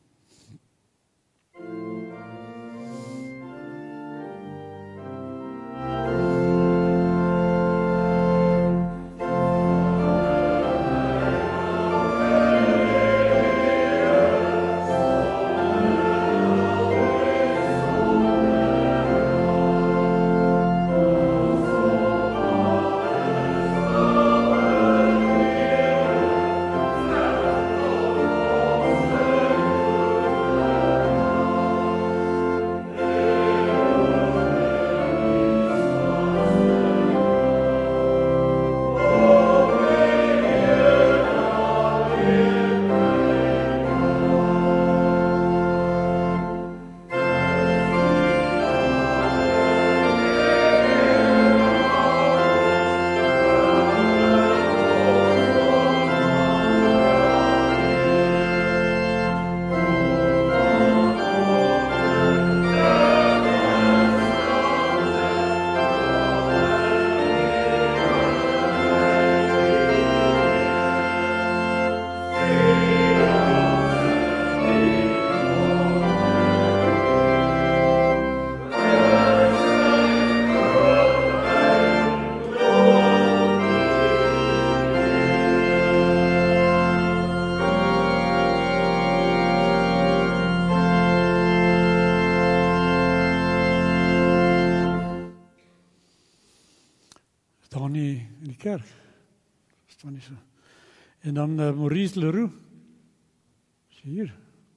Kerk. Staan nie so. En dan Maurice Leroux. Is hier.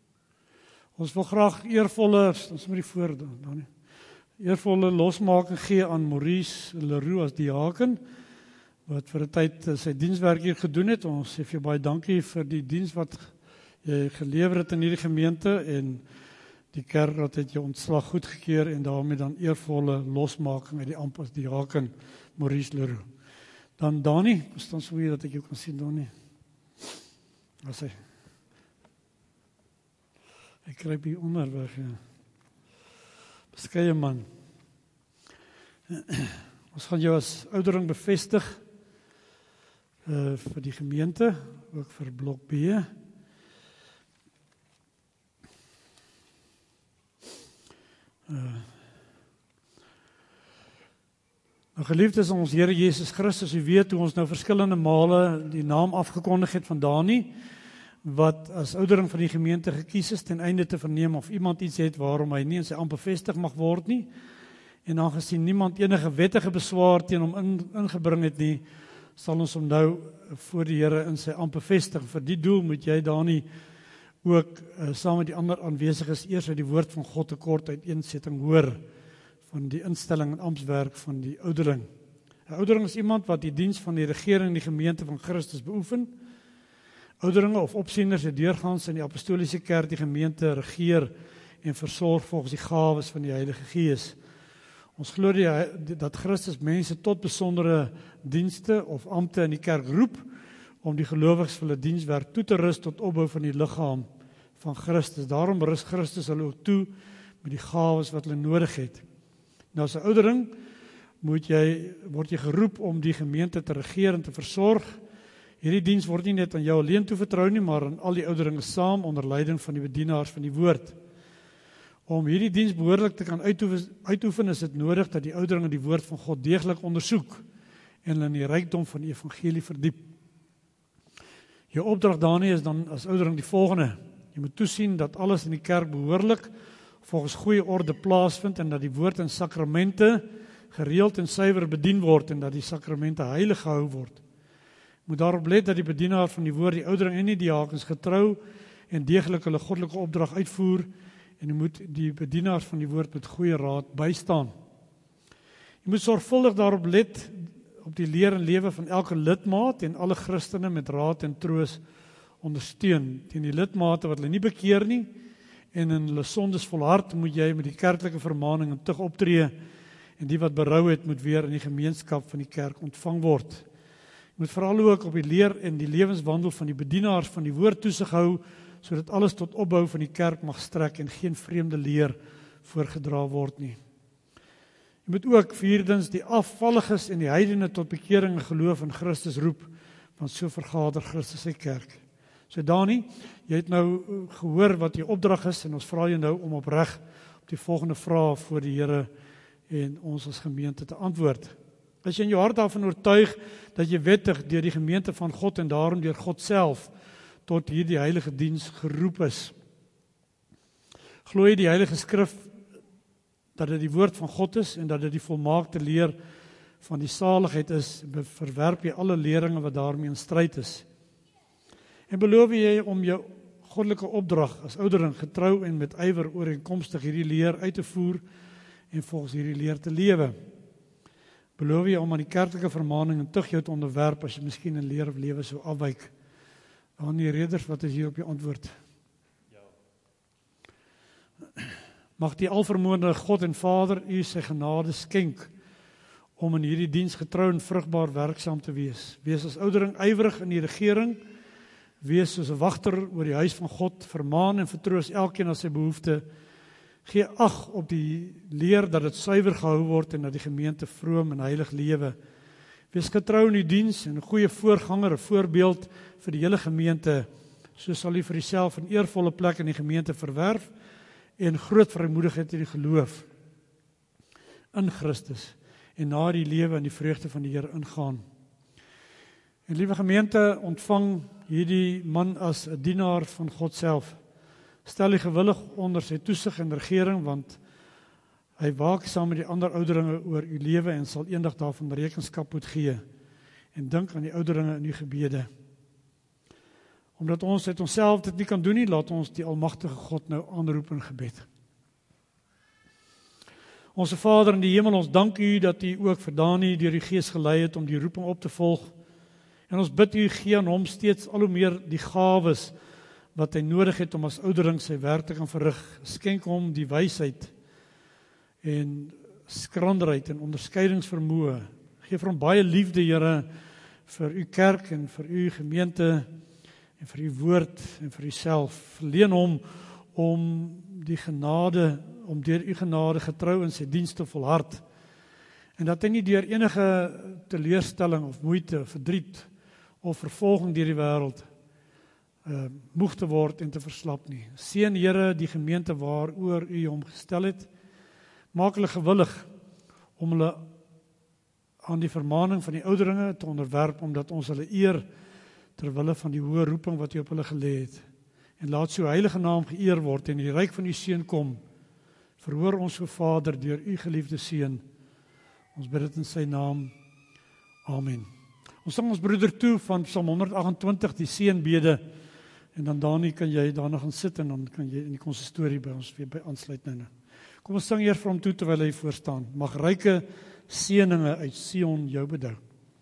Ons wil graag eervolle, ons moet die voor dan nie. Eervolle losmaking gee aan Maurice Leroux as diaken, wat vir 'n tyd sy dienswerk hier gedoen het. Ons sê vir jou baie dankie vir die diens wat jy gelewer het in hierdie gemeente en die kerk wat het jou ontslag goedgekeur en daarmee dan eervolle losmaking uit die amp as diaken Maurice Leroux. Dan Dani, staan so hier dat ek jou kan sien, Dani. As hy kruip hier onder weg, ja. Beskeie man. Ons gaan jou as oudering bevestig vir die gemeente, ook vir blok B. Geliefdes ons Here Jesus Christus, u weet hoe ons nou verskillende male die naam afgekondig het van Dani, wat as oudering van die gemeente gekies is, ten einde te verneem of iemand iets het waarom hy nie in sy ampt bevestig mag word nie, en aangesien niemand enige wettige beswaar teen hom ingebring het nie, sal ons hom nou voor die Here in sy ampt bevestig. Vir die doel moet jy Dani ook saam met die ander aanwesiges eers uit die woord van God 'n kort uiteensetting hoor van die instelling en amptswerk van die oudering. 'n Oudering is iemand wat die diens van die regering in die gemeente van Christus beoefen. Ouderinge of opsieners het deurgaans in die apostoliese kerk die gemeente regeer en versorg volgens die gawes van die Heilige Gees. Ons glo dat Christus mense tot besondere dienste of ampte in die kerk roep om die gelowiges vir hulle dienswerk toe te rus tot opbou van die liggaam van Christus. Daarom rus Christus hulle ook toe met die gawes wat hulle nodig het. Nou as 'n oudering word jy geroep om die gemeente te regeer en te versorg. Hierdie diens word nie net aan jou alleen toevertrou nie, maar aan al die ouderinge saam onder leiding van die bedienaars van die woord. Om hierdie diens behoorlik te kan uitoefen is dit nodig dat die ouderinge die woord van God deeglik ondersoek en hulle in die rykdom van die evangelie verdiep. Jou opdrag Dani is dan as oudering die volgende: jy moet toesien dat alles in die kerk behoorlik volgens goeie orde plaasvind en dat die woord en sakramente gereeld en suiwer bedien word en dat die sakramente heilig gehou word. Moet daarop let dat die bedienaar van die woord, die oudering en die diakens getrou en deeglik hulle goddelike opdrag uitvoer en jy moet die bedienaars van die woord met goeie raad bystaan. Jy moet sorgvuldig daarop let op die leer en lewe van elke lidmaat en alle Christene met raad en troos ondersteun. Teen die lidmate wat hulle nie bekeer nie en in hulle sondes volhard, moet jy met die kerklike vermaning en tug optree en die wat berou het moet weer in die gemeenskap van die kerk ontvang word. Jy moet veral ook op die leer en die lewenswandel van die bedienaars van die woord toesig hou, sodat alles tot opbou van die kerk mag strek en geen vreemde leer voorgedra word nie. Jy moet ook vierdens die afvalliges en die heidene tot bekering en geloof in Christus roep, want so vergader Christus sy kerk. So Dani, jy het nou gehoor wat jou opdrag is en ons vra jou nou om opreg op die volgende vrae voor die Here en ons as gemeente te antwoord. As jy in jou hart daarvan oortuig dat jy wettig deur die gemeente van God en daarom deur God self tot hierdie heilige diens geroep is. Glo jy die Heilige Skrif dat dit die woord van God is en dat dit die volmaakte leer van die saligheid is, verwerp jy alle leringe wat daarmee in stryd is. En beloof jy om jou goddelike opdrag as ouderling getrou en met ywer ooreenkomstig hierdie leer uit te voer en volgens hierdie leer te lewe. Beloof jy om aan die kerklike vermaning en tug jou te onderwerp as jy miskien in leer of lewe sou afwyk. Dan die reders, wat is hier op jou antwoord? Mag die alvermoënde God en Vader u sy genade skenk om in hierdie diens getrou en vrugbaar werksaam te wees. Wees as ouderling ywerig in die regering, wees soos 'n wagter oor die huis van God, vermaan en vertroos elkeen na sy behoefte. Gee ag op die leer dat dit suiwer gehou word en dat die gemeente vroom en heilig lewe. Wees getrou in die diens en 'n goeie voorganger, 'n voorbeeld vir die hele gemeente. So sal u vir uself 'n eervolle plek in die gemeente verwerf en groot vrymoedigheid in die geloof in Christus en na die lewe en die vreugde van die Here ingaan. En liewe gemeente, ontvang hierdie man as 'n dienaar van God self. Stel u gewillig onder sy toesig en regering, want hy waak saam met die ander ouderlinge oor u lewe en sal eendag daarvan rekenskap moet gee. En dink aan die ouderlinge in u gebede. Omdat ons uit onsself dit nie kan doen nie, laat ons die almagtige God nou aanroep in gebed. Onse Vader in die hemel, ons dank u dat u ook vir Dani deur die Gees gelei het om die roeping op te volg. En ons bid u, gee aan hom steeds al hoe meer die gawes wat hy nodig het om as ouderling sy werk te kan verrig. Skenk hom die wysheid en skranderheid en onderskeidingsvermoë. Gee vir hom baie liefde, Here, vir u kerk en vir u gemeente en vir u woord en vir uself. Verleen hom om die genade, om deur u genade getrou in sy diens te volhard. En dat hy nie deur enige teleurstelling of moeite, verdriet of vervolging deur die wêreld moeg te word en te verslap nie. Seën, Here, die gemeente waaroor u hom gestel het. Maak hulle gewillig om hulle aan die vermaning van die ouderlinge te onderwerp, omdat ons hulle eer ter wille van die hoë roeping wat u op hulle gelê het. En laat so heilige naam geëer word en die ryk van u seun kom. Verhoor ons, o Vader, deur u geliefde seun. Ons bid dit in sy naam. Amen. Ons sang ons broeder toe van Psalm 128, die seënbede. En dan Dani, kan jy daarna gaan sit en dan kan jy in die konsistorie by ons weer by aansluit nou. Kom ons sing eers vir hom toe terwyl hy voor staan. Mag ryke seëninge uit Sion jou bedou.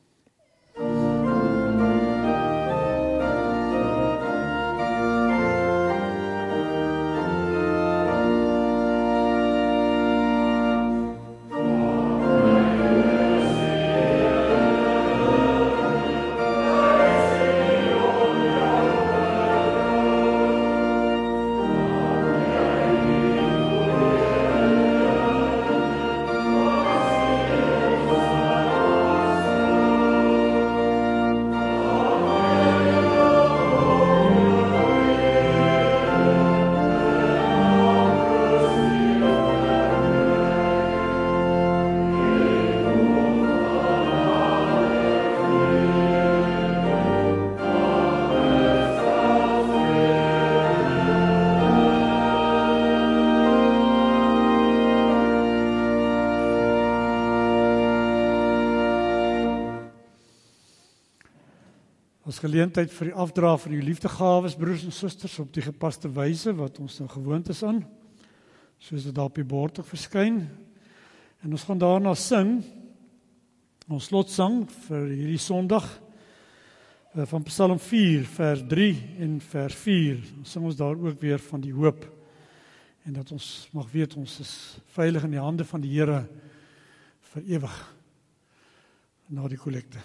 As geleentheid vir die afdra van die liefdegawes, broers en susters, op die gepaste wyse wat ons nou gewoond is aan, soos dit daar op die bord ook verskyn. En ons gaan daarna sing, ons slotsang vir hierdie Sondag, van Psalm 4, vers 3 en vers 4. Dan sing ons daar ook weer van die hoop, en dat ons mag weet, ons is veilig in die hande van die Here vir ewig, na die kollekte.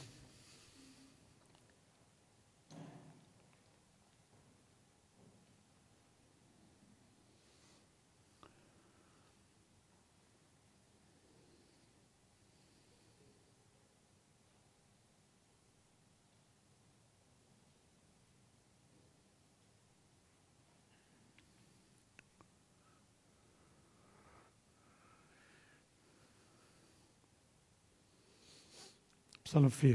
Psalm 4.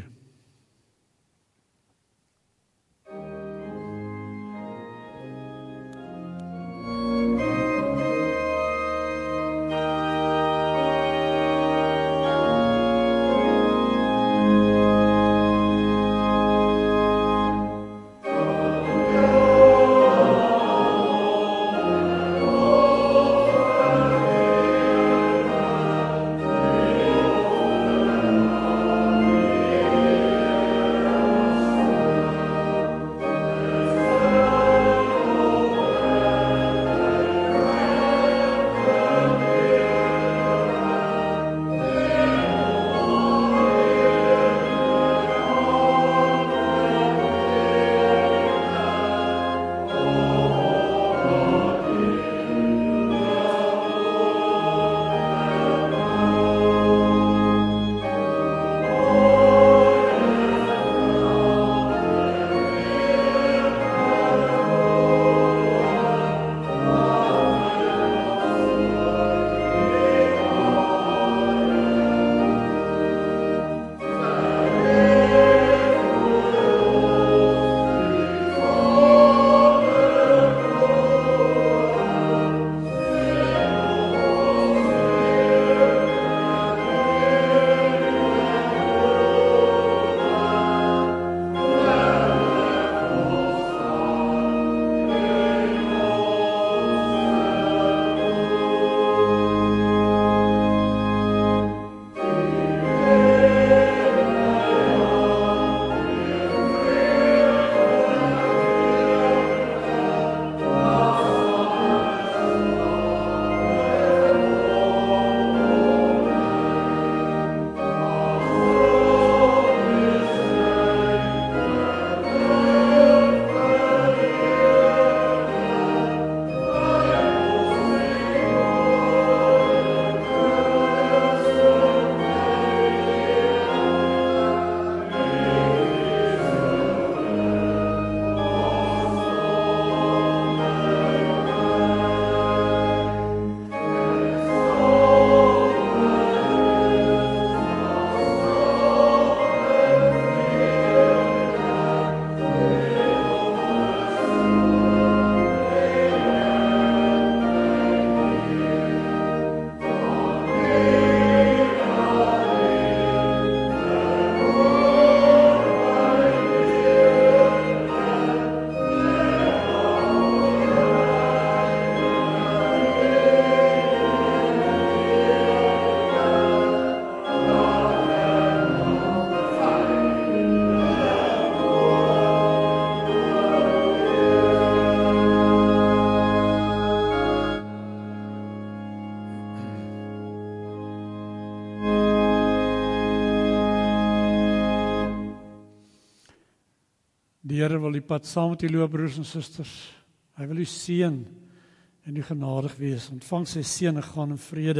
Die Here wil die pad saam met u loop, broers en susters. Hy wil u seën en u genadig wees. Ontvang sy seën en gaan in vrede.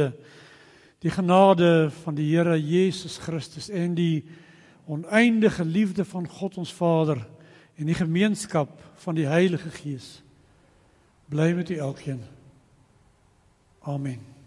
Die genade van die Here Jesus Christus en die oneindige liefde van God ons Vader en die gemeenskap van die Heilige Gees bly met u elkeen. Amen.